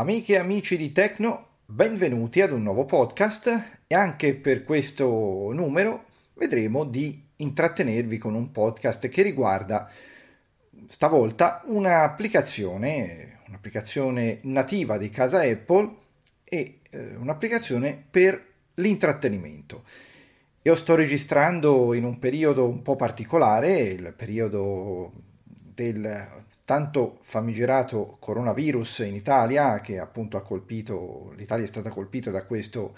Amiche e amici di Tecno, benvenuti ad un nuovo podcast e anche per questo numero vedremo di intrattenervi con un podcast che riguarda stavolta un'applicazione nativa di casa Apple e un'applicazione per l'intrattenimento. Io sto registrando in un periodo un po' particolare, il periodo del tanto famigerato coronavirus in Italia, che appunto l'Italia è stata colpita da questo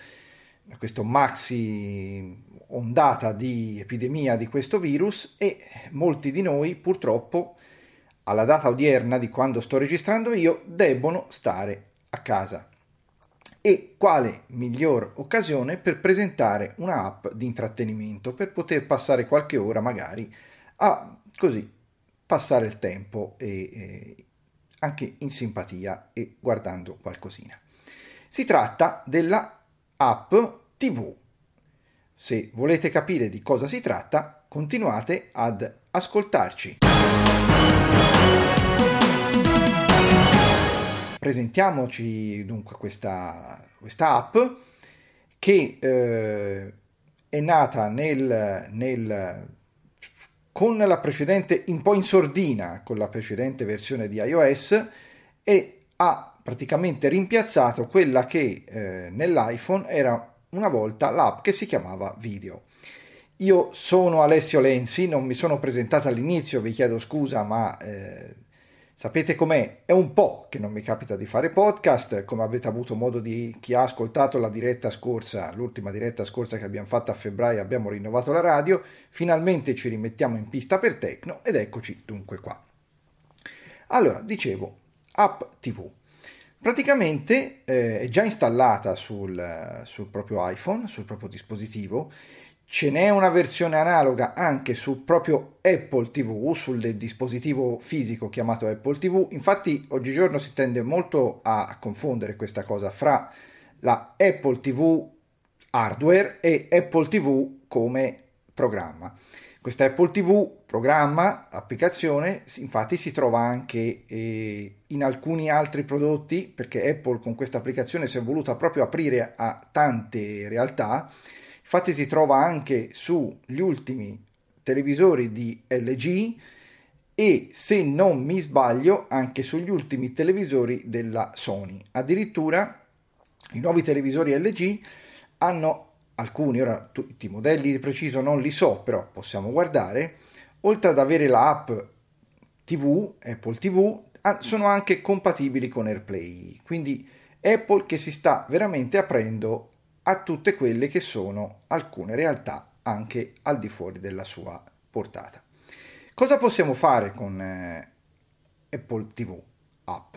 maxi ondata di epidemia di questo virus e molti di noi purtroppo alla data odierna di quando sto registrando io debbono stare a casa. E quale miglior occasione per presentare una app di intrattenimento per poter passare qualche ora magari a così passare il tempo e anche in simpatia e guardando qualcosina. Si tratta della app TV. Se volete capire di cosa si tratta, continuate ad ascoltarci. Presentiamoci dunque questa app che è nata con la precedente, un po' in sordina, con la precedente versione di iOS e ha praticamente rimpiazzato quella che nell'iPhone era una volta l'app che si chiamava Video. Io sono Alessio Lenzi, non mi sono presentato all'inizio, vi chiedo scusa, ma sapete com'è? È un po' che non mi capita di fare podcast, come avete avuto modo di chi ha ascoltato l'ultima diretta scorsa che abbiamo fatto a febbraio, abbiamo rinnovato la radio, finalmente ci rimettiamo in pista per Tecno ed eccoci dunque qua. Allora, dicevo, app TV. Praticamente è già installata sul proprio iPhone, sul proprio dispositivo. Ce n'è una versione analoga anche sul proprio Apple TV, sul dispositivo fisico chiamato Apple TV. Infatti oggigiorno si tende molto a confondere questa cosa fra la Apple TV hardware e Apple TV come programma. Questa Apple TV programma, applicazione, infatti si trova anche in alcuni altri prodotti, perché Apple con questa applicazione si è voluta proprio aprire a tante realtà. Infatti si trova anche sugli ultimi televisori di LG e, se non mi sbaglio, anche sugli ultimi televisori della Sony. Addirittura i nuovi televisori LG hanno alcuni, ora tutti i modelli di preciso non li so, però possiamo guardare, oltre ad avere la app TV, Apple TV, sono anche compatibili con AirPlay. Quindi Apple che si sta veramente aprendo a tutte quelle che sono alcune realtà anche al di fuori della sua portata. Cosa possiamo fare con Apple TV app?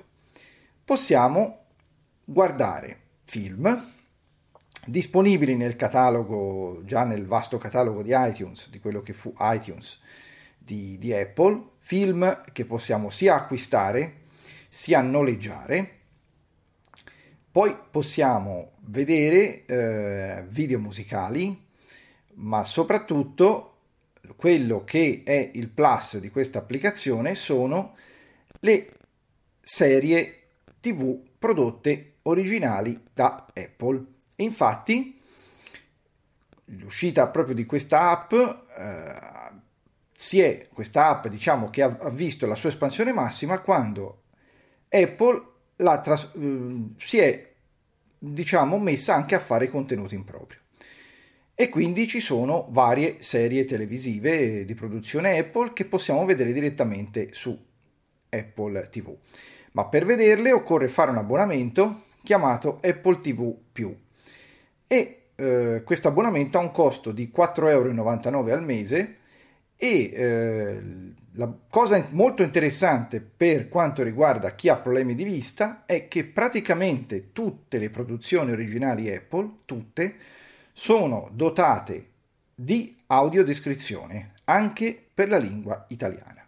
Possiamo guardare film disponibili nel catalogo, già nel vasto catalogo di iTunes, di quello che fu iTunes di Apple, film che possiamo sia acquistare sia noleggiare. Poi possiamo vedere video musicali, ma soprattutto quello che è il plus di questa applicazione sono le serie TV prodotte originali da Apple. E infatti l'uscita proprio di questa app diciamo che ha visto la sua espansione massima quando Apple si è diciamo messa anche a fare contenuti in proprio e quindi ci sono varie serie televisive di produzione Apple che possiamo vedere direttamente su Apple TV, ma per vederle occorre fare un abbonamento chiamato Apple TV Più e questo abbonamento ha un costo di 4,99 € al mese e la cosa molto interessante per quanto riguarda chi ha problemi di vista è che praticamente tutte le produzioni originali Apple, tutte, sono dotate di audiodescrizione, anche per la lingua italiana.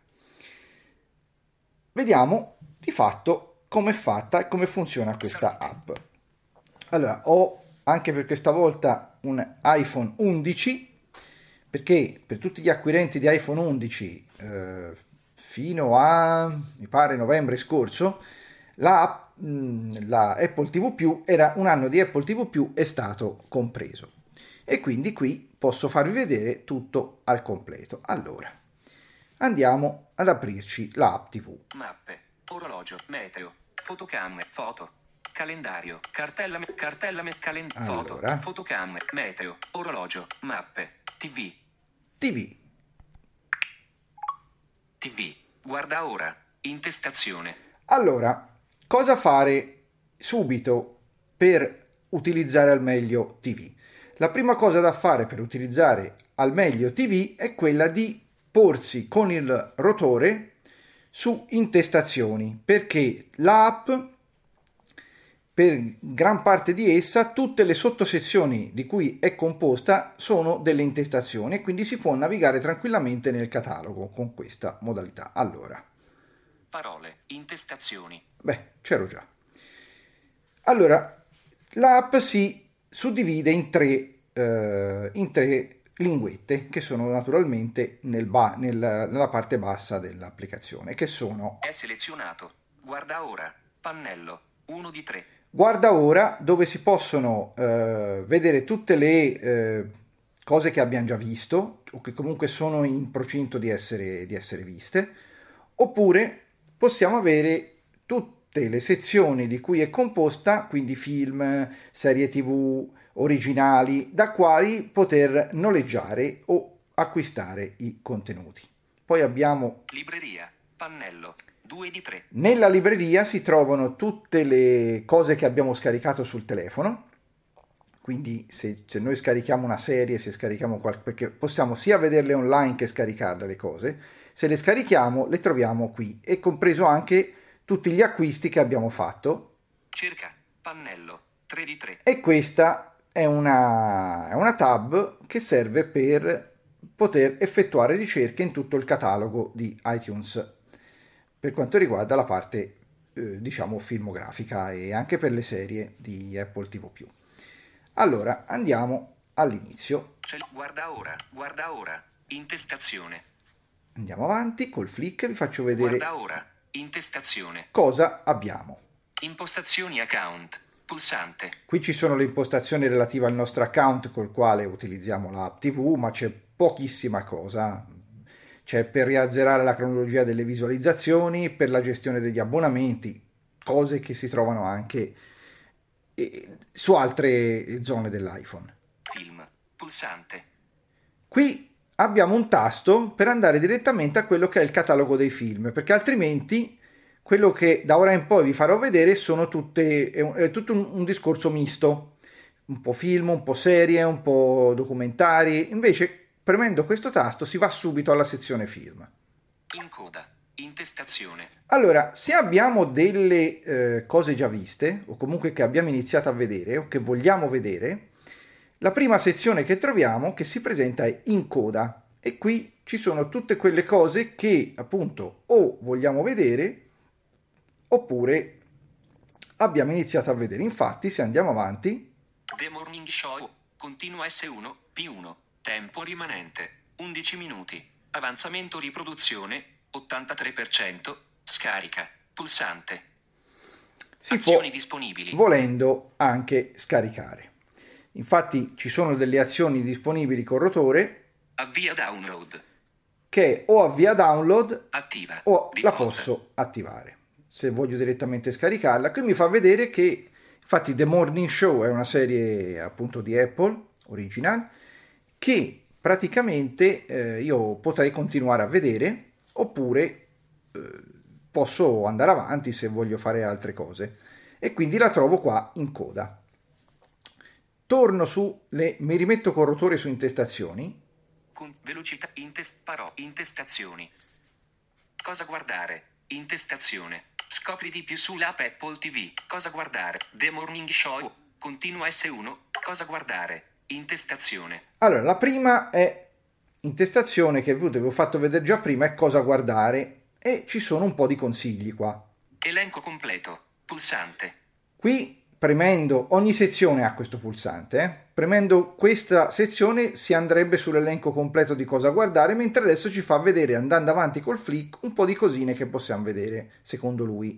Vediamo di fatto come è fatta e come funziona questa app. Allora, ho anche per questa volta un iPhone 11, perché per tutti gli acquirenti di iPhone 11 fino a, mi pare, novembre scorso, la Apple TV+, era un anno di Apple TV+, è stato compreso. E quindi qui posso farvi vedere tutto al completo. Allora, andiamo ad aprirci la app TV. Mappe, orologio, meteo, fotocamere, foto, calendario, cartella, foto, Allora, fotocamere, meteo, orologio, mappe, TV, guarda ora, intestazione. Allora, cosa fare subito per utilizzare al meglio TV? La prima cosa da fare per utilizzare al meglio TV è quella di porsi con il rotore su intestazioni, perché l'app, per gran parte di essa, tutte le sottosezioni di cui è composta sono delle intestazioni e quindi si può navigare tranquillamente nel catalogo con questa modalità. Allora, parole, intestazioni. c'ero già. Allora, l'app si suddivide in tre linguette che sono naturalmente nella parte bassa dell'applicazione, che sono: è selezionato, guarda ora, pannello, 1 di 3. Guarda ora, dove si possono vedere tutte le cose che abbiamo già visto o che comunque sono in procinto di essere viste, oppure possiamo avere tutte le sezioni di cui è composta, quindi film, serie TV, originali, da quali poter noleggiare o acquistare i contenuti. Poi abbiamo libreria, pannello, 2 di 3. Nella libreria si trovano tutte le cose che abbiamo scaricato sul telefono, quindi se noi scarichiamo una serie, se scarichiamo perché possiamo sia vederle online che scaricarle le cose, se le scarichiamo le troviamo qui, e compreso anche tutti gli acquisti che abbiamo fatto. Cerca, pannello, 3 di 3. E questa è una tab che serve per poter effettuare ricerche in tutto il catalogo di iTunes per quanto riguarda la parte diciamo filmografica e anche per le serie di Apple TV+. Allora andiamo all'inizio. Guarda ora, intestazione. Andiamo avanti col flick, vi faccio vedere Guarda ora, intestazione. cosa abbiamo. Impostazioni account, pulsante. Qui ci sono le impostazioni relative al nostro account col quale utilizziamo l'app TV, ma c'è pochissima cosa. C'è per riazzerare la cronologia delle visualizzazioni, per la gestione degli abbonamenti, cose che si trovano anche su altre zone dell'iPhone. Film, pulsante. Qui abbiamo un tasto per andare direttamente a quello che è il catalogo dei film, perché altrimenti quello che da ora in poi vi farò vedere è tutto un discorso misto, un po' film, un po' serie, un po' documentari. Invece premendo questo tasto si va subito alla sezione film. In coda, intestazione. Allora, se abbiamo delle cose già viste, o comunque che abbiamo iniziato a vedere, o che vogliamo vedere, la prima sezione che troviamo che si presenta è in coda, e qui ci sono tutte quelle cose che appunto o vogliamo vedere, oppure abbiamo iniziato a vedere. Infatti, se andiamo avanti... The Morning Show, continua S1, P1. Tempo rimanente, 11 minuti. Avanzamento riproduzione, 83%. Scarica, pulsante. Si azioni può, disponibili. volendo, anche scaricare. Infatti ci sono delle azioni disponibili col rotore. Avvia download. Che o avvia download attiva o la default. posso attivare. Se voglio direttamente scaricarla, qui mi fa vedere che infatti The Morning Show è una serie appunto di Apple, original, che praticamente io potrei continuare a vedere, oppure posso andare avanti se voglio fare altre cose, e quindi la trovo qua in coda. Torno mi rimetto col rotore su intestazioni. Con velocità, intestazioni. Cosa guardare? Intestazione. Scopri di più sull'app Apple TV. Cosa guardare? The Morning Show. Continua S1. Cosa guardare? Intestazione. Allora, la prima è intestazione, che vi avevo fatto vedere già prima, è cosa guardare, e ci sono un po' di consigli qua. Elenco completo, pulsante. Qui, premendo, ogni sezione ha questo pulsante, premendo questa sezione si andrebbe sull'elenco completo di cosa guardare, mentre adesso ci fa vedere, andando avanti col flick, un po' di cosine che possiamo vedere, secondo lui.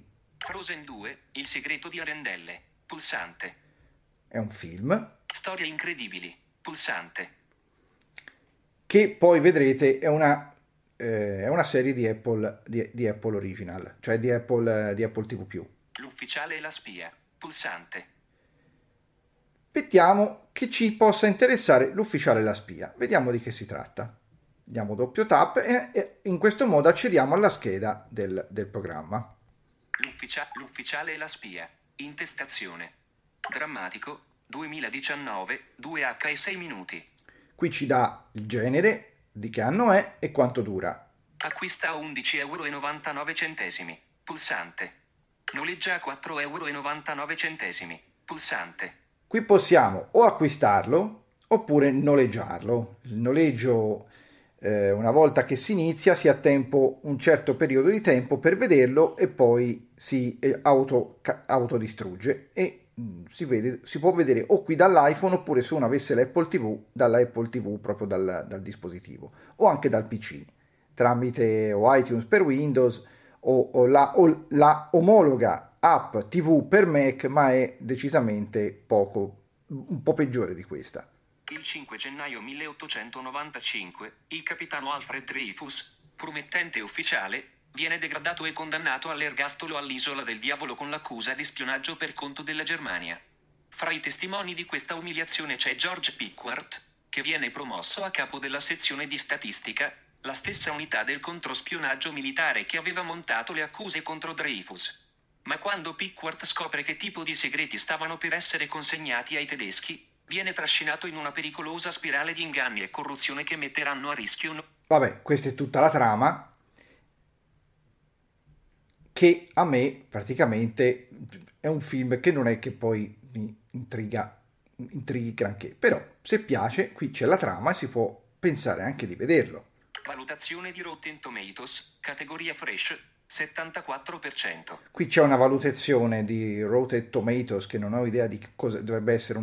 Frozen 2, Il segreto di Arendelle. Pulsante. È un film Storie incredibili. Pulsante. che poi vedrete è una serie di Apple, di Apple Original, cioè di Apple TV+. L'ufficiale e la spia. Pulsante. Aspettiamo che ci possa interessare l'ufficiale e la spia. Vediamo di che si tratta. Diamo doppio tap e in questo modo accediamo alla scheda del programma. L'ufficiale e la spia. Intestazione. Drammatico. 2019, 2H e 6 minuti. Qui ci dà il genere, di che anno è e quanto dura. Acquista a 11,99 €. Pulsante. Noleggia a 4,99 €. Pulsante. Qui possiamo o acquistarlo oppure noleggiarlo. Il noleggio, una volta che si inizia, si ha tempo, un certo periodo di tempo per vederlo e poi si autodistrugge e si può vedere o qui dall'iPhone oppure se uno avesse l'Apple TV, dalla Apple TV proprio dal dispositivo o anche dal PC tramite o iTunes per Windows o la omologa app TV per Mac, ma è decisamente un po' peggiore di questa. Il 5 gennaio 1895, il capitano Alfred Dreyfus, promettente ufficiale, viene degradato e condannato all'ergastolo all'Isola del Diavolo con l'accusa di spionaggio per conto della Germania. Fra i testimoni di questa umiliazione c'è George Pickwick, che viene promosso a capo della sezione di statistica, la stessa unità del controspionaggio militare che aveva montato le accuse contro Dreyfus. Ma quando Pickwick scopre che tipo di segreti stavano per essere consegnati ai tedeschi, viene trascinato in una pericolosa spirale di inganni e corruzione che metteranno a rischio. Vabbè, questa è tutta la trama che a me praticamente è un film che non è che poi mi intrighi granché, però se piace qui c'è la trama e si può pensare anche di vederlo. Valutazione di Rotten Tomatoes, categoria Fresh, 74%. Qui c'è una valutazione di Rotten Tomatoes che non ho idea di cosa dovrebbe essere,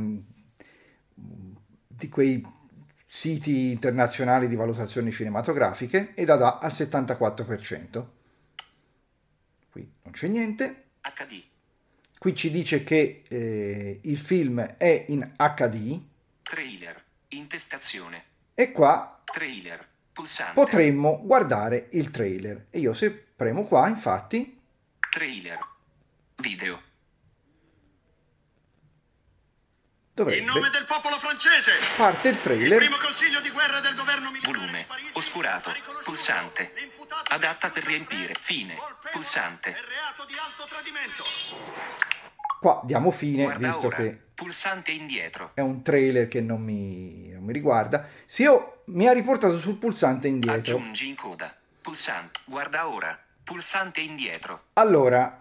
di quei siti internazionali di valutazioni cinematografiche, e la dà al 74%. Qui non c'è niente. HD. Qui ci dice che il film è in HD. Trailer. Intestazione. E qua Trailer. Pulsante. potremmo guardare il trailer. E io se premo qua, infatti... Trailer. Video. Dovrebbe... In nome del popolo francese! Parte il Il trailer. primo consiglio di guerra del governo militare Volume. di Parigi Oscurato. ha riconosciuto Pulsante. l'imputato Adatta per Giuseppe riempire. Fine. colpevole Pulsante. del reato di alto tradimento. Qua diamo fine, Guarda visto ora. che Pulsante indietro. è un trailer che non mi riguarda. Se io mi ha riportato sul pulsante indietro. Aggiungi in coda. Pulsante. Guarda ora. Pulsante indietro. Allora,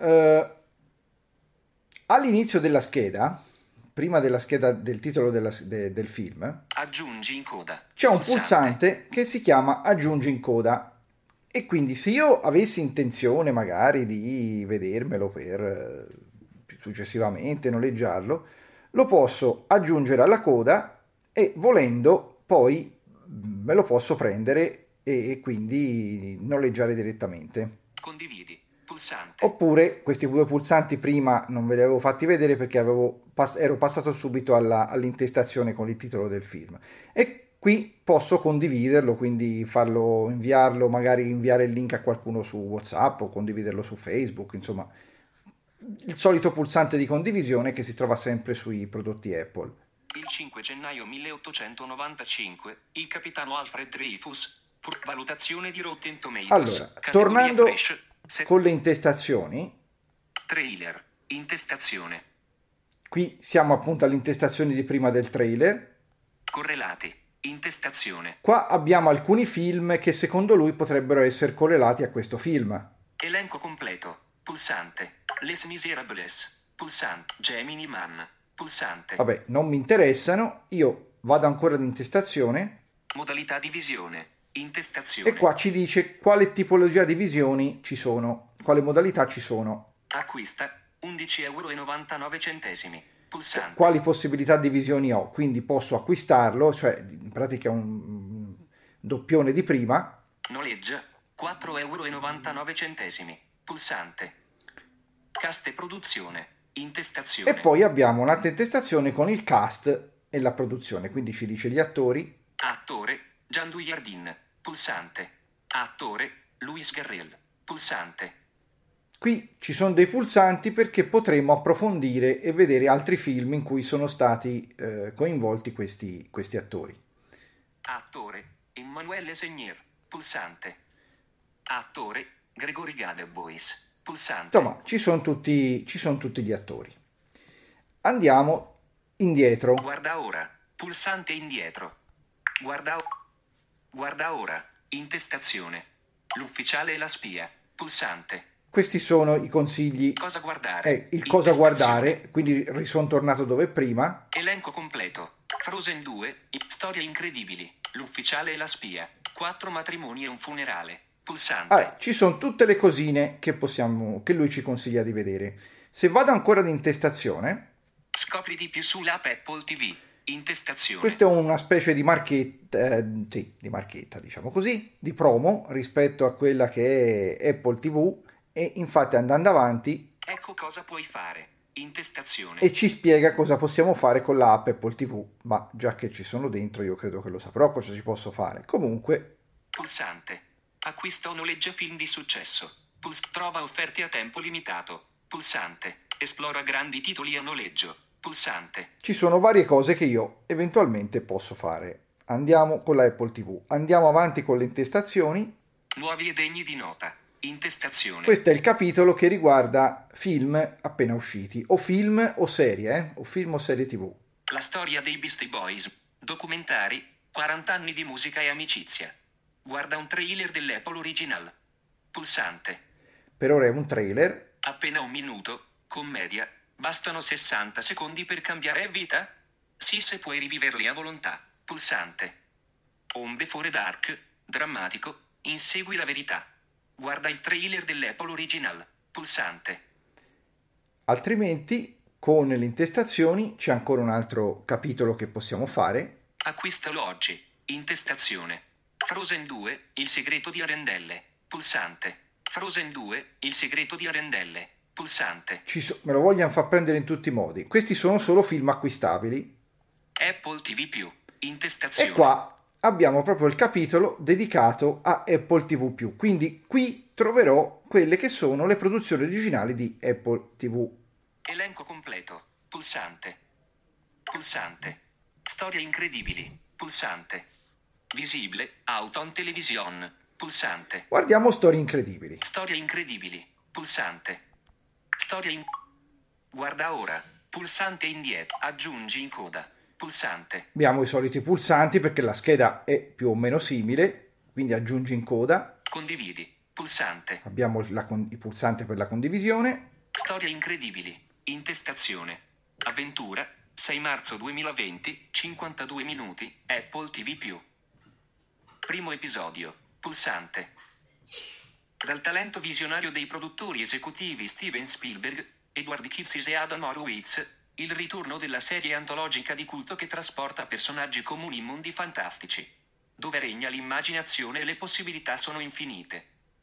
all'inizio della scheda, prima della scheda del titolo del film, Aggiungi in coda. c'è un pulsante che si chiama aggiungi in coda. E quindi se io avessi intenzione magari di vedermelo per successivamente noleggiarlo, lo posso aggiungere alla coda e volendo poi me lo posso prendere e quindi noleggiare direttamente. Condividi. Pulsante. Oppure questi due pulsanti prima non ve li avevo fatti vedere perché ero passato subito all'intestazione con il titolo del film. E qui posso condividerlo, quindi inviarlo, magari inviare il link a qualcuno su WhatsApp o condividerlo su Facebook, insomma, il solito pulsante di condivisione che si trova sempre sui prodotti Apple. Il 5 gennaio 1895, il capitano Alfred Dreyfus, valutazione di Rotten Tomatoes. Allora, Categoria tornando Fresh, con le intestazioni, Trailer. Intestazione. qui siamo appunto all'intestazione di prima del trailer. Correlati. Intestazione. Qua abbiamo alcuni film che secondo lui potrebbero essere correlati a questo film. Elenco completo. Pulsante. Les Miserables. Pulsante. Gemini Man. Pulsante. Vabbè, non mi interessano, io vado ancora ad intestazione Modalità di visione. Intestazione. e qua ci dice quale tipologia di visioni ci sono, quale modalità ci sono, Acquista. 11,99 €. Pulsante. quali possibilità di visioni ho, quindi posso acquistarlo, cioè in pratica un doppione di prima. Noleggia. 4,99 €. Pulsante. Cast e produzione. Intestazione. E poi abbiamo un'altra intestazione con il cast e la produzione, quindi ci dice gli attori. Attore Jean Dujardin, pulsante. Attore Luis Garrel, pulsante. Qui ci sono dei pulsanti perché potremo approfondire e vedere altri film in cui sono stati coinvolti questi attori. Attore Emmanuel Segnier, pulsante. Attore Gregory Gadebois, pulsante. Insomma, ci sono tutti gli attori. Andiamo indietro. Guarda ora, pulsante indietro. Guarda ora, intestazione. L'ufficiale e la spia, pulsante. Questi sono i consigli. Cosa guardare? Il cosa guardare, quindi sono tornato dove prima. Elenco completo. Frozen 2, storie incredibili. L'ufficiale e la spia. 4 matrimoni e un funerale. Pulsante. Ci sono tutte le cosine che lui ci consiglia di vedere. Se vado ancora ad intestazione. Scopri di più sull'app Apple TV. Intestazione. Questa è una specie di marchetta, di marchetta, diciamo così, di promo rispetto a quella che è Apple TV. E infatti andando avanti, ecco cosa puoi fare. Intestazione. E ci spiega cosa possiamo fare con l'app Apple TV, ma già che ci sono dentro io credo che lo saprò cosa ci posso fare. Comunque. Pulsante. Acquista o noleggia film di successo. Trova offerte a tempo limitato. Pulsante. Esplora grandi titoli a noleggio. Pulsante. Ci sono varie cose che io eventualmente posso fare. Andiamo con la Apple TV. Andiamo avanti con le intestazioni. Nuovi e degni di nota. Intestazione. Questo è il capitolo che riguarda film appena usciti, o film o serie, o film o serie TV. La storia dei Beastie Boys. Documentari. 40 anni di musica e amicizia. Guarda un trailer dell'Apple Original. Pulsante. Per ora è un trailer. Appena un minuto. Commedia. Bastano 60 secondi per cambiare vita? Sì, se puoi riviverli a volontà. Pulsante. Home Before Dark. Drammatico. Insegui la verità. Guarda il trailer dell'Apple Original. Pulsante. Altrimenti, con le intestazioni, c'è ancora un altro capitolo che possiamo fare. Acquistalo oggi. Intestazione. Frozen 2, il segreto di Arendelle. Pulsante. Frozen 2, il segreto di Arendelle. Pulsante. Me lo vogliono far prendere in tutti i modi. Questi sono solo film acquistabili. Apple TV+. Intestazione. E qua abbiamo proprio il capitolo dedicato a Apple TV+. Quindi qui troverò quelle che sono le produzioni originali di Apple TV. Elenco completo. Pulsante. Pulsante. Storie incredibili. Pulsante. Visibile. Auton Television. Pulsante. Guardiamo storie incredibili. Storie incredibili. Pulsante. Guarda ora. Pulsante indietro. Aggiungi in coda. Pulsante. Abbiamo i soliti pulsanti perché la scheda è più o meno simile, quindi aggiungi in coda. Condividi. Pulsante. Abbiamo il pulsante per la condivisione. Storie incredibili. Intestazione. Avventura. 6 marzo 2020, 52 minuti, Apple TV+. Primo episodio. Pulsante. Dal talento visionario dei produttori esecutivi Steven Spielberg, Edward Kitsis e Adam Horowitz, il ritorno della serie antologica di culto che trasporta personaggi comuni in mondi fantastici, dove regna l'immaginazione e le possibilità sono infinite.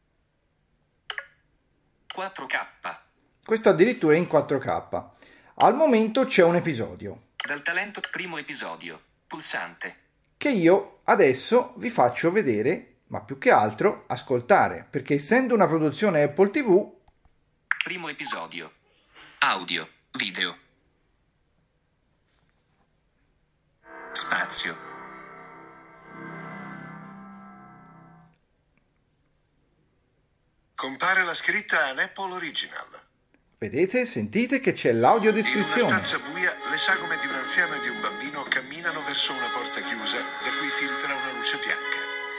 4K. Questo addirittura in 4K. Al momento c'è un episodio. Dal talento primo episodio. Pulsante. Che io adesso vi faccio vedere, ma più che altro ascoltare, perché essendo una produzione Apple TV. Primo episodio. Audio, video. Spazio. Compare la scritta an Apple Original. Vedete, sentite che c'è l'audiodescrizione. In una stanza buia, le sagome di un anziano e di un bambino camminano verso una porta chiusa da cui filtra una luce bianca.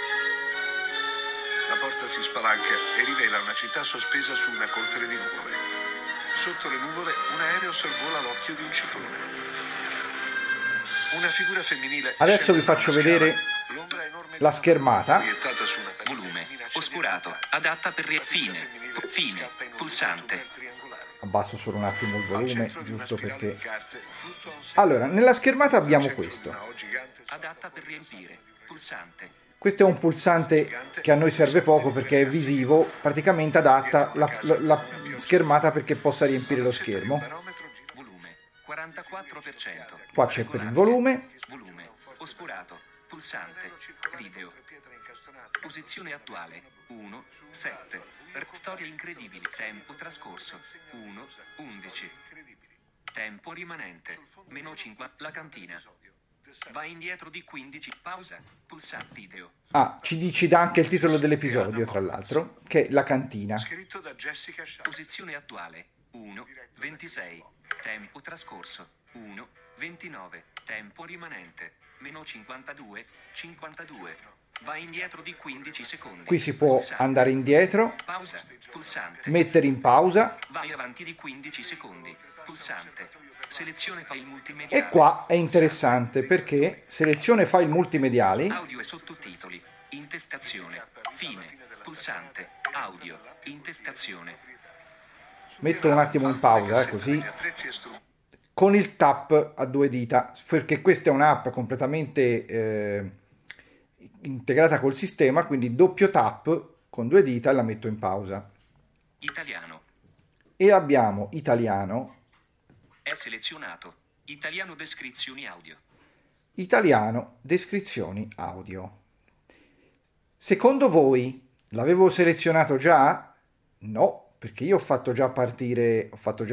La porta si spalanca e rivela una città sospesa su una coltre di nuvole. Sotto le nuvole un aereo sorvola l'occhio di un ciclone. Una figura femminile. Adesso vi faccio vedere la schermata. Volume oscurato. Adatta per fine. Pulsante. Abbasso solo un attimo il volume, giusto perché. Allora, nella schermata abbiamo questo. Adatta per riempire. Pulsante. Questo è un pulsante che a noi serve poco perché è visivo, praticamente adatta la schermata perché possa riempire lo schermo. Volume 44%. Qua c'è per il volume. Volume oscurato. Pulsante. Video. Posizione attuale 1 7. Storie incredibili. Tempo trascorso 1 11. Tempo rimanente meno 50. La cantina. Vai indietro di 15. Pausa. Pulsante. Video. Ah, ci dà anche il titolo dell'episodio, tra l'altro, che è La cantina. Scritto da Jessica Sharp. Posizione attuale 1 26. Tempo trascorso 1 29. Tempo rimanente meno 52 52. Vai indietro di 15 secondi. Qui si può Pulsante. andare indietro, Pausa. Pulsante. mettere in pausa, Vai avanti di 15 secondi. Pulsante. Selezione file multimediali. e qua è interessante perché selezione file multimediali. Audio e sottotitoli. Intestazione. Fine. Pulsante. Audio. Intestazione. Metto un attimo in pausa, così, con il tap a 2 dita, perché questa è un'app completamente integrata col sistema, quindi doppio tap con 2 dita e la metto in pausa. Italiano. E abbiamo italiano, È selezionato. Italiano descrizioni audio. italiano, descrizioni audio. Secondo voi l'avevo selezionato già? No, perché io ho fatto già partire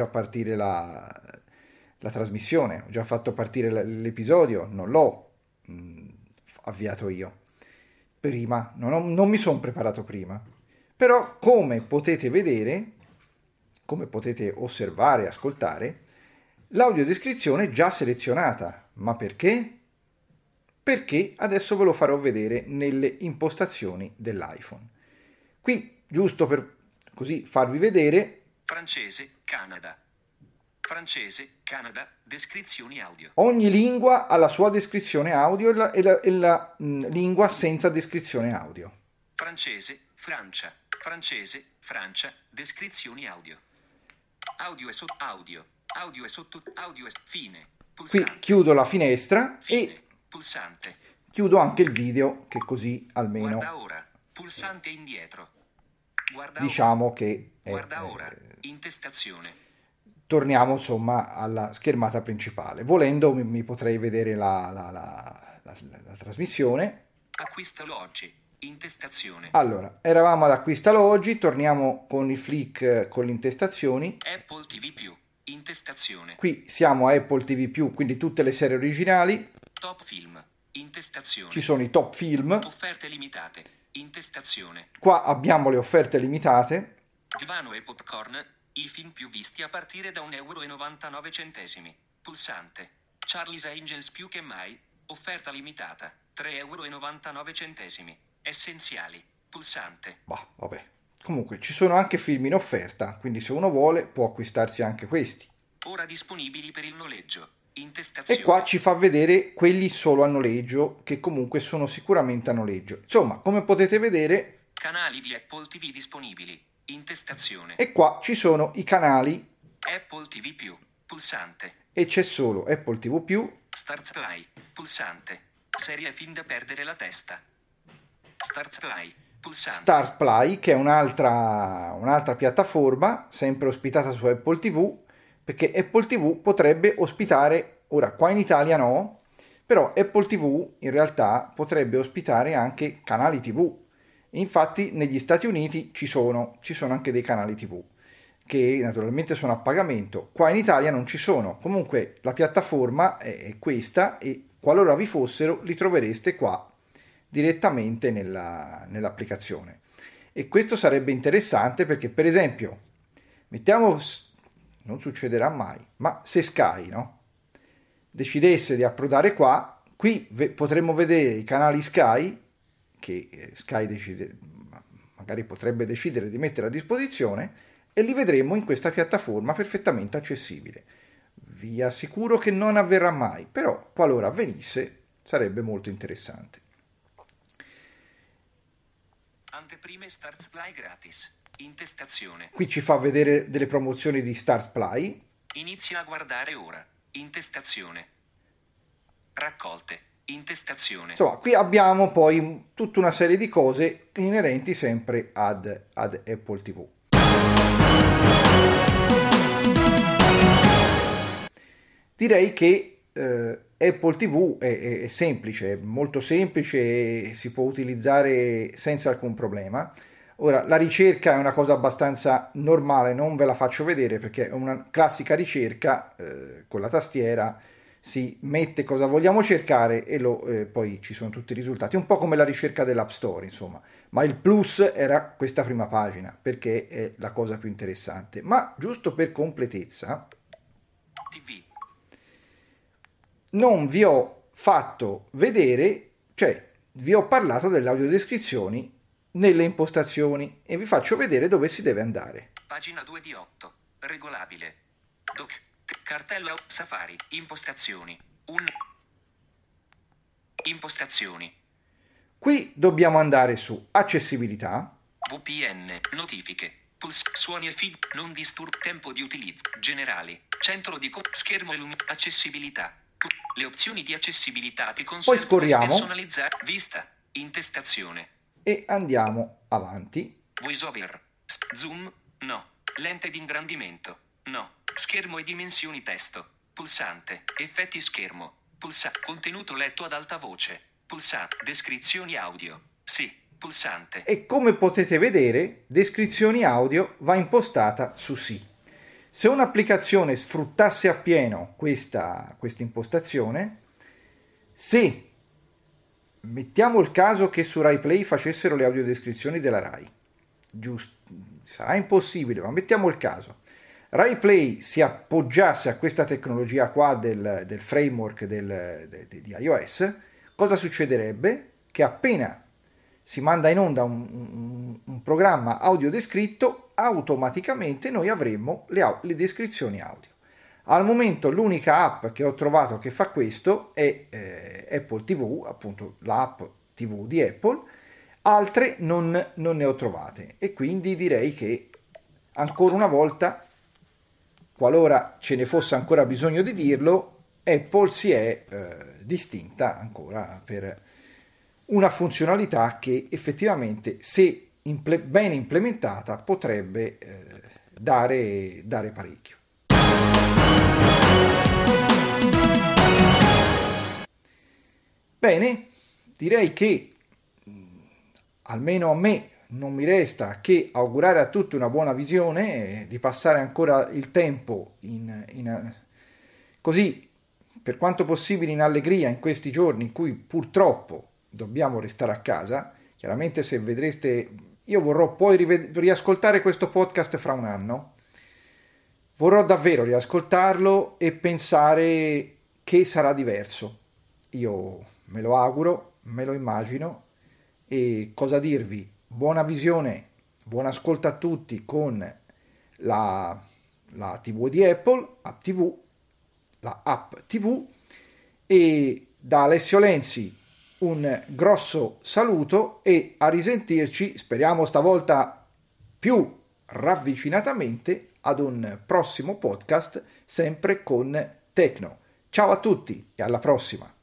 la trasmissione, ho già fatto partire l'episodio, non l'ho avviato io prima, non mi sono preparato prima. Però come potete vedere, come potete osservare e ascoltare, l'audiodescrizione è già selezionata. Ma perché? Perché adesso ve lo farò vedere nelle impostazioni dell'iPhone. Qui, giusto per così farvi vedere, Francese, Canada. Francese, Canada, descrizioni audio. ogni lingua ha la sua descrizione audio e la lingua senza descrizione audio. Francese, Francia. Francese, Francia, descrizioni audio. Audio e sotto audio. Audio e sotto audio e fine. Qui Pulsante. chiudo la finestra Fine. e Pulsante. chiudo anche il video, che così almeno Guarda ora. Pulsante indietro. Guarda diciamo che ora. Guarda ora. Intestazione. torniamo insomma alla schermata principale. Volendo mi potrei vedere la trasmissione. Acquistalo oggi. Intestazione. Allora, eravamo ad acquistalo oggi, torniamo con il flick con le intestazioni. Apple TV+. Intestazione. Qui siamo a Apple TV+, quindi tutte le serie originali. Top film. Intestazione. Ci sono i top film. Offerte limitate. Intestazione. Qua abbiamo le offerte limitate. Divano e popcorn. I film più visti a partire da 1,99 €. Pulsante. Charlie's Angels più che mai. Offerta limitata. 3,99 €. Essenziali. Pulsante. Bah, vabbè. Comunque ci sono anche film in offerta, quindi se uno vuole può acquistarsi anche questi. Ora disponibili per il noleggio. E Intestazione. qua ci fa vedere quelli solo a noleggio, che comunque sono sicuramente a noleggio. Insomma, come potete vedere, Canali di Apple TV disponibili. Intestazione. e qua ci sono i canali Apple TV+. Pulsante. e c'è solo Apple TV+, Stars Play. Pulsante. Serie film da perdere la testa. Stars Play. Pulsante. Stars Play, che è un'altra piattaforma, sempre ospitata su Apple TV, perché Apple TV potrebbe ospitare, ora qua in Italia no, però Apple TV in realtà potrebbe ospitare anche canali TV. Infatti negli Stati Uniti ci sono anche dei canali TV, che naturalmente sono a pagamento. Qua in Italia non ci sono. Comunque la piattaforma è questa e qualora vi fossero li trovereste qua direttamente nell'applicazione. E questo sarebbe interessante perché, per esempio, mettiamo, non succederà mai, ma se Sky, no, decidesse di approdare qua, qui potremmo vedere i canali Sky, che Sky magari potrebbe decidere di mettere a disposizione, e li vedremo in questa piattaforma perfettamente accessibile. Vi assicuro che non avverrà mai, però qualora avvenisse sarebbe molto interessante. Anteprime Stars Play gratis. Intestazione. Qui ci fa vedere delle promozioni di Stars Play. Inizia a guardare ora. Intestazione. Raccolte. Intestazione. Insomma, qui abbiamo poi tutta una serie di cose inerenti sempre ad Apple TV. direi che Apple TV è semplice, è molto semplice e si può utilizzare senza alcun problema. Ora, la ricerca è una cosa abbastanza normale, non ve la faccio vedere perché è una classica ricerca con la tastiera, si mette cosa vogliamo cercare e poi ci sono tutti i risultati, un po' come la ricerca dell'App Store, insomma. Ma il plus era questa prima pagina perché è la cosa più interessante. Ma giusto per completezza, TV. non vi ho fatto vedere, cioè vi ho parlato delle audiodescrizioni nelle impostazioni e vi faccio vedere dove si deve andare. Pagina 2 di 8. Regolabile. Doc. Cartello Safari. Impostazioni. Impostazioni. Qui dobbiamo andare su accessibilità. VPN. Notifiche. Suoni e feed. Non disturb. Tempo di utilizzo. Generali. Centro di schermo e accessibilità. Le opzioni di accessibilità ti consentono Poi scorriamo. di personalizzare. Vista. Intestazione. E andiamo avanti. VoiceOver. Zoom. No. Lente di ingrandimento. No. Schermo e dimensioni testo. Pulsante. Effetti schermo. Contenuto letto ad alta voce. Pulsante. Descrizioni audio. Sì. Pulsante. E come potete vedere, descrizioni audio va impostata su sì. Se un'applicazione sfruttasse appieno questa impostazione, se mettiamo il caso che su RaiPlay facessero le audiodescrizioni della Rai, sarà impossibile, ma mettiamo il caso. RaiPlay si appoggiasse a questa tecnologia qua del framework di iOS, cosa succederebbe? Che appena si manda in onda un programma audiodescritto, automaticamente noi avremmo le descrizioni audio. Al momento l'unica app che ho trovato che fa questo è Apple TV, appunto l'app TV di Apple, altre non ne ho trovate e quindi direi che ancora una volta, qualora ce ne fosse ancora bisogno di dirlo, Apple si è distinta ancora per una funzionalità che effettivamente, se ben implementata, potrebbe dare parecchio. Bene, direi che almeno a me non mi resta che augurare a tutti una buona visione, di passare ancora il tempo così, per quanto possibile, in allegria in questi giorni in cui purtroppo dobbiamo restare a casa. Chiaramente, se vedreste, io vorrò poi riascoltare questo podcast fra un anno, vorrò davvero riascoltarlo e pensare che sarà diverso. Io me lo auguro, me lo immagino. E cosa dirvi? Buona visione, buon ascolto a tutti con la TV di Apple, la app TV, e da Alessio Lenzi un grosso saluto e a risentirci, speriamo stavolta più ravvicinatamente, ad un prossimo podcast sempre con Tecno. Ciao a tutti e alla prossima!